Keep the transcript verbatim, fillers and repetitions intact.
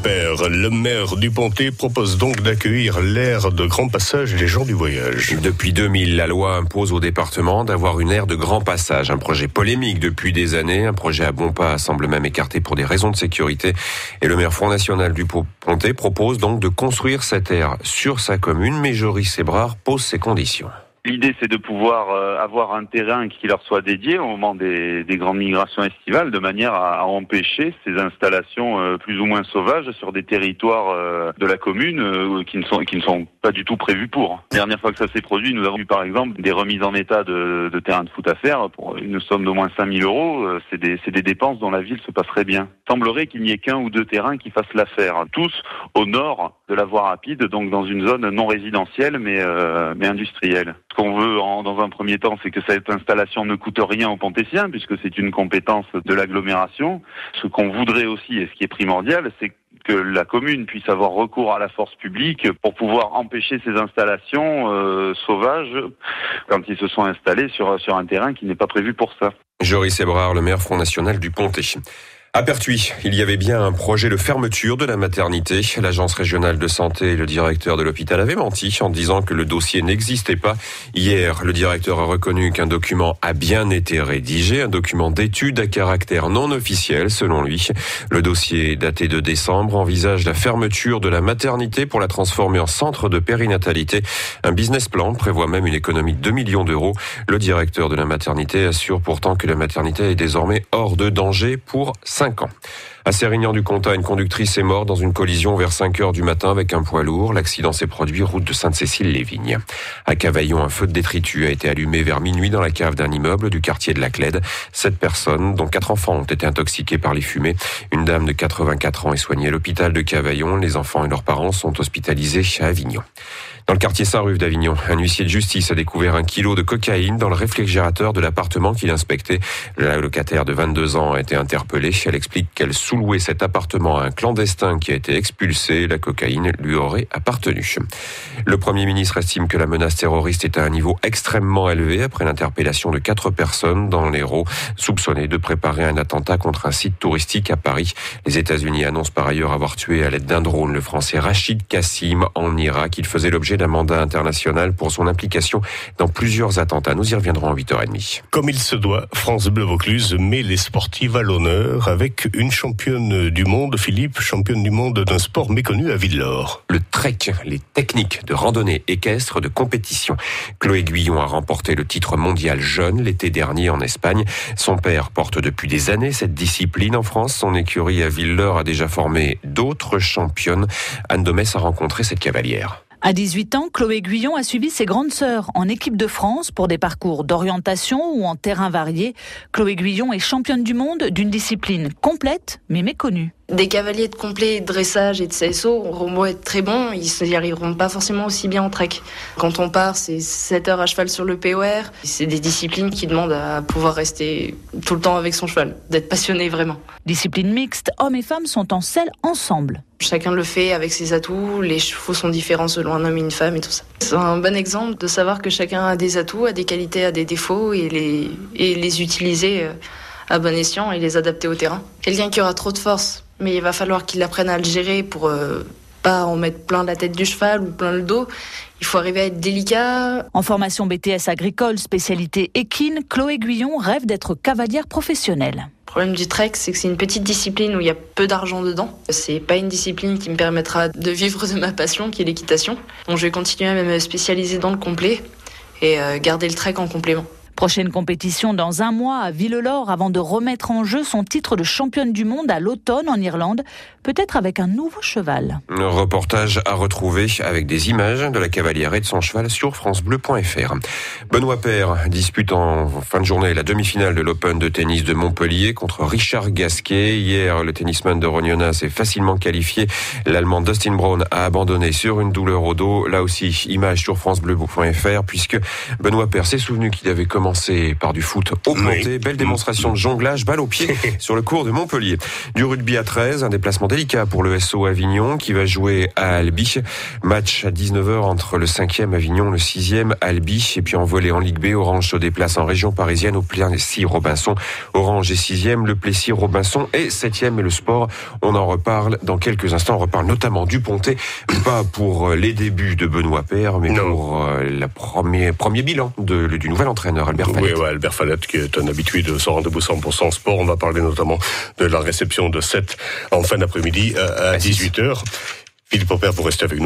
Père, le maire du Pontet, propose donc d'accueillir l'aire de grand passage et les gens du voyage. Depuis deux mille, la loi impose au département d'avoir une aire de grand passage. Un projet polémique depuis des années. Un projet à bon pas semble même écarté pour des raisons de sécurité. Et le maire Front National du Pontet propose donc de construire cette aire sur sa commune. Mais Joris Ebrard pose ses conditions. L'idée, c'est de pouvoir euh, avoir un terrain qui leur soit dédié au moment des, des grandes migrations estivales, de manière à, à empêcher ces installations euh, plus ou moins sauvages sur des territoires euh, de la commune euh, qui ne sont qui ne sont pas du tout prévus pour. La dernière fois que ça s'est produit, nous avons eu par exemple des remises en état de, de terrains de foot à faire pour une somme d'au moins cinq mille euros. Euh, c'est des c'est des dépenses dont la ville se passerait bien. Il semblerait qu'il n'y ait qu'un ou deux terrains qui fassent l'affaire, tous au nord de la voie rapide, donc dans une zone non résidentielle mais euh, mais industrielle. Ce qu'on veut en, dans un premier temps, c'est que cette installation ne coûte rien aux Pontéciens, puisque c'est une compétence de l'agglomération. Ce qu'on voudrait aussi, et ce qui est primordial, c'est que la commune puisse avoir recours à la force publique pour pouvoir empêcher ces installations euh, sauvages quand ils se sont installés sur, sur un terrain qui n'est pas prévu pour ça. Joris Ebrard, le maire Front National du Pontet. À Pertuis, il y avait bien un projet de fermeture de la maternité. L'agence régionale de santé et le directeur de l'hôpital avaient menti en disant que le dossier n'existait pas. Hier, le directeur a reconnu qu'un document a bien été rédigé, un document d'étude à caractère non officiel selon lui. Le dossier, daté de décembre, envisage la fermeture de la maternité pour la transformer en centre de périnatalité. Un business plan prévoit même une économie de deux millions d'euros. Le directeur de la maternité assure pourtant que la maternité est désormais hors de danger pour cinq ans. À Sérignan-du-Comtat, une conductrice est morte dans une collision vers cinq heures du matin avec un poids lourd. L'accident s'est produit route de Sainte-Cécile-les-Vignes. À Cavaillon, un feu de détritus a été allumé vers minuit dans la cave d'un immeuble du quartier de la Clède. Sept personnes, dont quatre enfants, ont été intoxiquées par les fumées. Une dame de quatre-vingt-quatre ans est soignée à l'hôpital de Cavaillon. Les enfants et leurs parents sont hospitalisés à Avignon. Dans le quartier Saint-Ruf d'Avignon, un huissier de justice a découvert un kilo de cocaïne dans le réfrigérateur de l'appartement qu'il inspectait. La locataire de vingt-deux ans a été interpellée. Elle explique qu'elle sous-louait cet appartement à un clandestin qui a été expulsé. La cocaïne lui aurait appartenu. Le Premier ministre estime que la menace terroriste est à un niveau extrêmement élevé après l'interpellation de quatre personnes dans l'Hérault, soupçonnées de préparer un attentat contre un site touristique à Paris. Les États-Unis annoncent par ailleurs avoir tué à l'aide d'un drone le Français Rachid Kassim en Irak. Il faisait l'objet d'un mandat international pour son implication dans plusieurs attentats. Nous y reviendrons à huit heures trente. Comme il se doit, France Bleu Vaucluse met les sportives à l'honneur avec une championne du monde, Philippe, championne du monde d'un sport méconnu à Villelaure. Le trek, les techniques de randonnée équestre de compétition. Chloé Guyon a remporté le titre mondial jeune l'été dernier en Espagne. Son père porte depuis des années cette discipline en France. Son écurie à Villelaure a déjà formé d'autres championnes. Anne Domès a rencontré cette cavalière. À dix-huit ans, Chloé Guyon a suivi ses grandes sœurs en équipe de France pour des parcours d'orientation ou en terrain varié. Chloé Guyon est championne du monde d'une discipline complète mais méconnue. Des cavaliers de complet, de dressage et de C S O auront beau être très bons, ils n'y arriveront pas forcément aussi bien en trek. Quand on part, c'est sept heures à cheval sur le P O R. C'est des disciplines qui demandent à pouvoir rester tout le temps avec son cheval, d'être passionné vraiment. Discipline mixte, hommes et femmes sont en selle ensemble. Chacun le fait avec ses atouts, les chevaux sont différents selon un homme et une femme et tout ça. C'est un bon exemple de savoir que chacun a des atouts, a des qualités, a des défauts et les, et les utiliser à bon escient et les adapter au terrain. Quelqu'un qui aura trop de force, mais il va falloir qu'il apprenne à le gérer pour euh, pas en mettre plein la tête du cheval ou plein le dos. Il faut arriver à être délicat. En formation B T S agricole, spécialité équine, Chloé Guyon rêve d'être cavalière professionnelle. Le problème du trek, c'est que c'est une petite discipline où il y a peu d'argent dedans. C'est pas une discipline qui me permettra de vivre de ma passion, qui est l'équitation. Donc je vais continuer à me spécialiser dans le complet et euh, garder le trek en complément. Prochaine compétition dans un mois à Villelaure avant de remettre en jeu son titre de championne du monde à l'automne en Irlande, peut-être avec un nouveau cheval. Un reportage à retrouver avec des images de la cavalière et de son cheval sur francebleu point f r. Benoît Paire dispute en fin de journée la demi-finale de l'Open de tennis de Montpellier contre Richard Gasquet. Hier, le tennisman de Rognona s'est facilement qualifié. L'Allemand Dustin Brown a abandonné sur une douleur au dos. Là aussi, image sur francebleu point f r puisque Benoît Paire s'est souvenu qu'il avait commencé commencer par du foot au Pontet. Oui. Belle démonstration de jonglage, balle au pied sur le cours de Montpellier. Du rugby à treize, un déplacement délicat pour le S O Avignon qui va jouer à Albi. Match à dix-neuf heures entre le cinquième Avignon, le sixième Albi. Et puis en volley en Ligue B, Orange se déplace en région parisienne au Plessis-Robinson. Orange est sixième, le Plessis-Robinson est septième. Et le sport, on en reparle dans quelques instants. On reparle notamment du Pontet, pas pour les débuts de Benoît Paire, mais non. pour le premier, premier bilan de, du nouvel entraîneur, Albert Fallette. Oui, ouais, Albert Fallette, qui est un habitué de ce rendez-vous cent pour cent sport. On va parler notamment de la réception de sept en fin d'après-midi à dix-huit heures. Philippe Aubert, vous restez avec nous.